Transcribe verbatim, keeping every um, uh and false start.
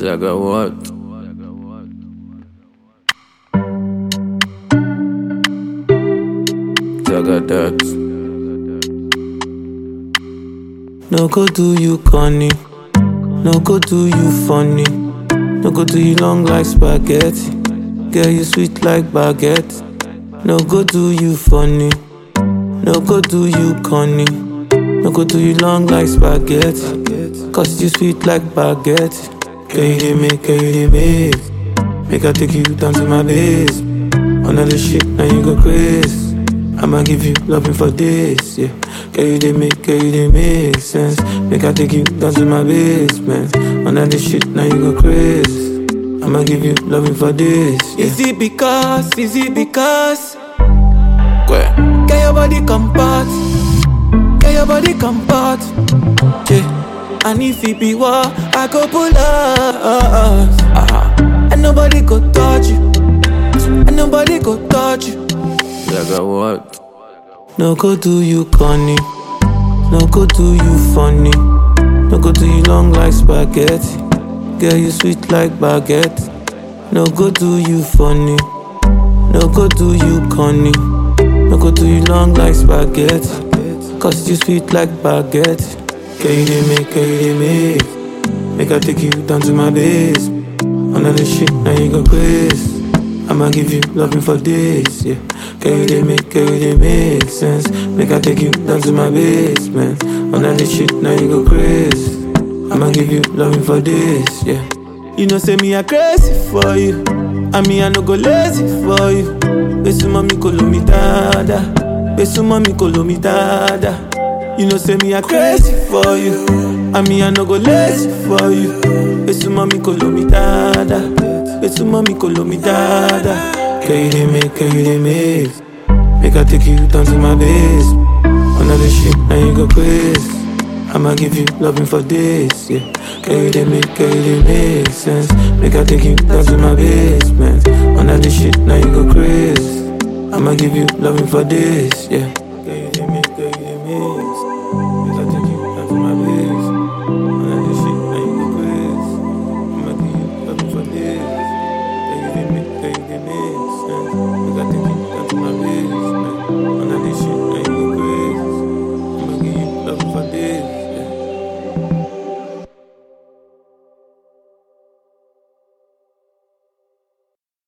Zaga what? Zaga that. No go do you corny, no go do you funny, no go do you long like spaghetti, girl you sweet like baguette. No go do you funny, no go do you corny, no go do you long like spaghetti, cause you sweet like baguette. Girl you dey make, girl you dey make, make I take you down to my base. Another shit now you go crazy, I'ma give you loving for this, yeah. Girl, you dey make, girl, you dey make sense. Make I take you down to my basement. On that shit, now you go crazy. I'ma give you loving for this, yeah. Is it because, is it because Girl, your body comfort, girl, your body comfort, yeah. And if it be war, I go pull up, uh-huh. And nobody go touch you, and nobody go touch you. Zaga what? No go do you corny, no go do you funny, no go do you long like spaghetti, girl you sweet like baguette. No go do you funny, no go do you corny, no go do you long like spaghetti, cause you sweet like baguette. Girl you dey make, girl you dey make, make I take you down to my base. Another shit now you go crazy, I'ma give you loving for this, yeah. Girl, you dey make, girl, you dey make sense. Make I take you down to my basement. On that shit, now you go crazy, I'ma give you loving for this, yeah. You know, say me I crazy for you, and me I no go lazy for you. Besu mami kolo mi dada, besu mami kolo mi dada. You know, say me I crazy for you, and me I no go lazy for you. Besu mami kolo mi dada, besu mami kolo mi dada. Girl, you dey make, girl, you dey make, make I take you down to my base. Another shit, now you go crazy, I'ma give you loving for this, yeah. Girl, you dey make, girl, you dey make sense. Make I take you down to my basement. Another shit, now you go crazy, I'ma give you loving for this, yeah.